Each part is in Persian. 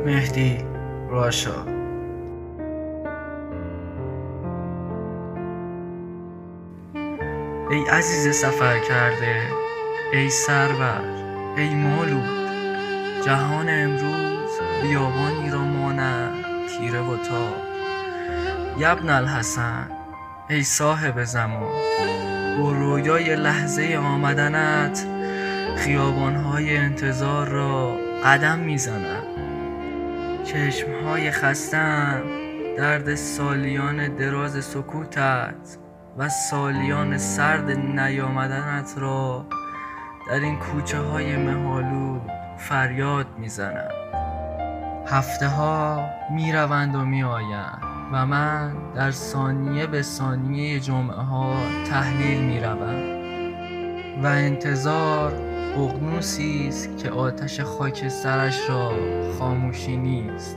مهدی راشا. ای عزیز سفر کرده، ای سرور، ای مالود، جهان امروز بیابانی را ماند تیره و تار. یبن الحسن، ای صاحب زمان، با رویای لحظه آمدنت خیابان‌های انتظار را قدم می‌زنند. چشم‌های خسته‌ام درد سالیان دراز سکوتت و سالیان سرد نیامدنت را در این کوچه‌های مه‌آلود فریاد می‌زنند. هفته‌ها می‌روند و می‌آیند و من در ثانیه به ثانیه جمعه‌ها تحلیل می‌روم و انتظار ققنوسی است که آتش خاکسترش را خاموشی نیست.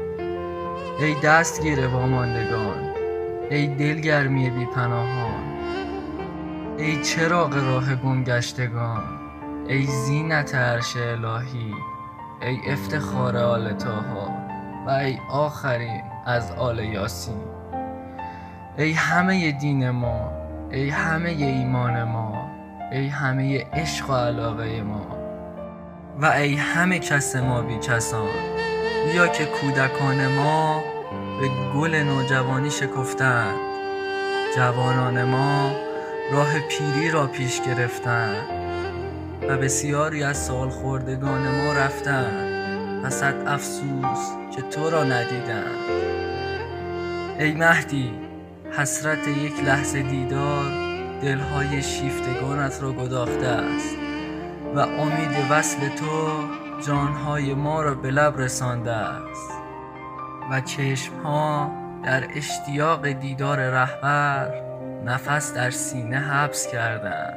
ای دستگیر واماندگان، ای دلگرمی بی‌پناهان، ای چراغ راه گمگشتگان، ای زینت عرش الهی، ای افتخار آل طاها و ای آخرین از آل یاسین. ای همه دین ما، ای همه ایمان ما، ای همه عشق و علاقه ما و ای همه کس ما بی کسان. بیا که کودکان ما به گل نوجوانی شکفتند، جوانان ما راه پیری را پیش گرفتند و بسیاری از سالخوردگان ما رفتند و صد افسوس که تو را ندیدند. ای مهدی، حسرت یک لحظه دیدار دلهای شیفتگانت را گداخته است و امید وصل تو جانهای ما را به لب رسانده است و چشمها در اشتیاق دیدار رهبر نفس در سینه حبس کردند.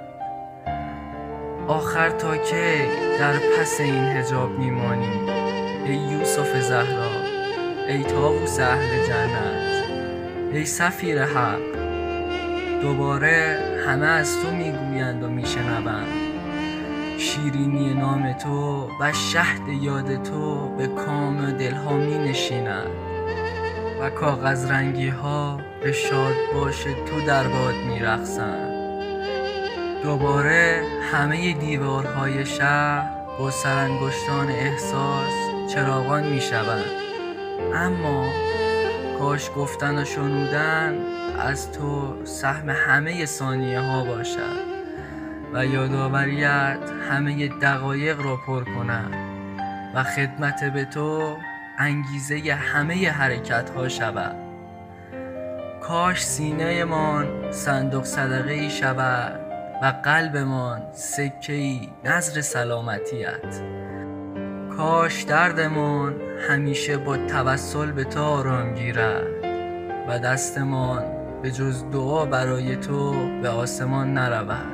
آخر تا کی در پس این حجاب میمانی؟ ای یوسف زهرا، ای طاووس اهل جنت، ای سفیر حق. دوباره همه از تو میگویند و میشنوند. شیرینی نام تو و شهد یاد تو به کام دلها می نشیند و کاغذ رنگی ها به شاد باش تو در باد می رقصند. دوباره همه دیوارهای شهر با سرانگشتان احساس چراغان می شوند. اما کاش گفتن و شنودن از تو سهم همه ثانیه ها باشد و یادآوریت همه دقایق را پر کند و خدمت به تو انگیزه همه حرکت ها شود. کاش سینه مان صندوق صدقه ای شود و قلبمان سکه ای نذر سلامتیت. کاش دردمان همیشه با توسل به تو آرام گیرد و دستمان به جز دعا برای تو به آسمان نرود.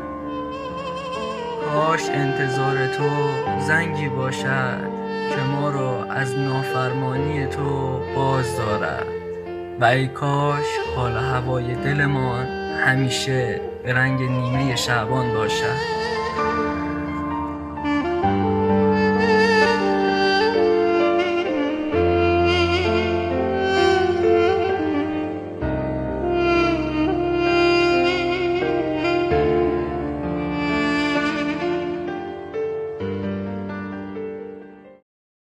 کاش انتظار تو زنگی باشد که ما را از نافرمانی تو باز دارد و ای کاش حال هوای دلمان همیشه به رنگ نیمه شعبان باشد.